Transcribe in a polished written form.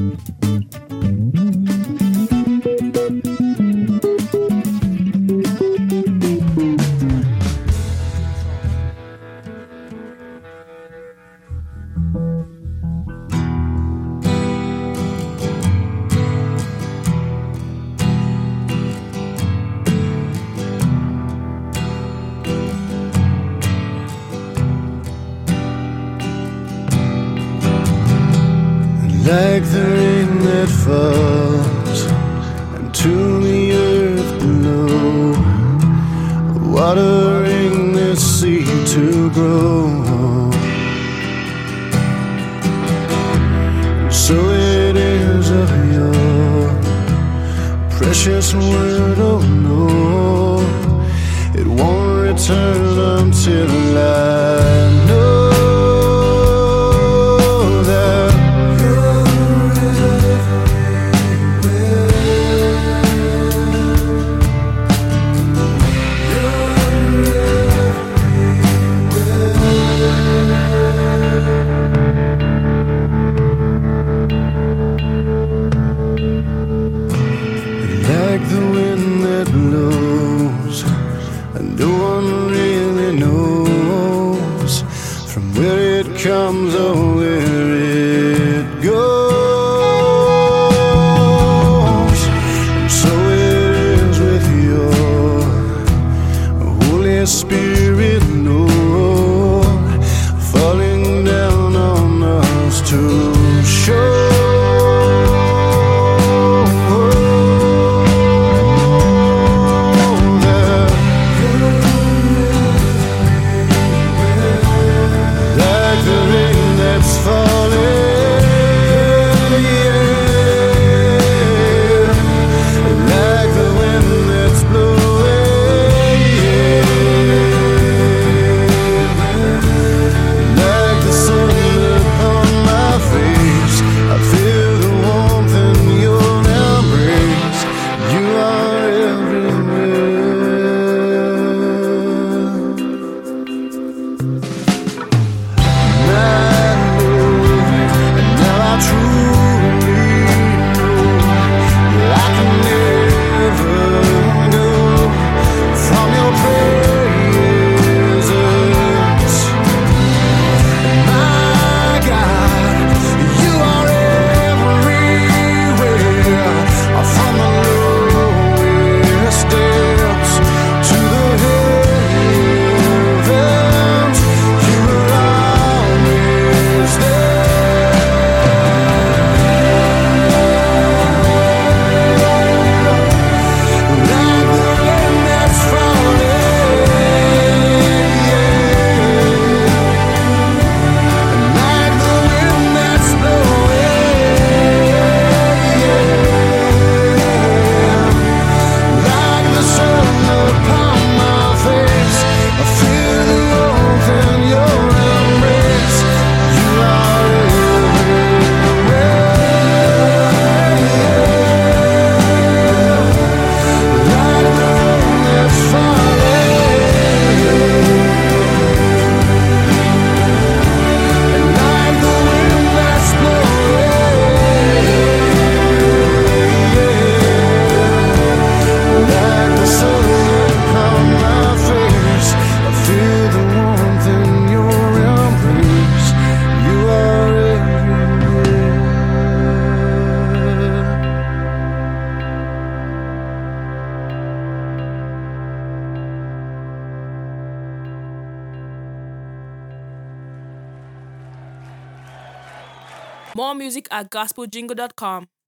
Like the rain that falls into the earth below, watering the seed to grow. So it is of your precious word, oh no, it won't return until I know. Like the wind that blows, and no one really knows from where it comes or where it goes. And so it is with your Holy Spirit, Lord, falling down on us to show. More music at gospeljingle.com.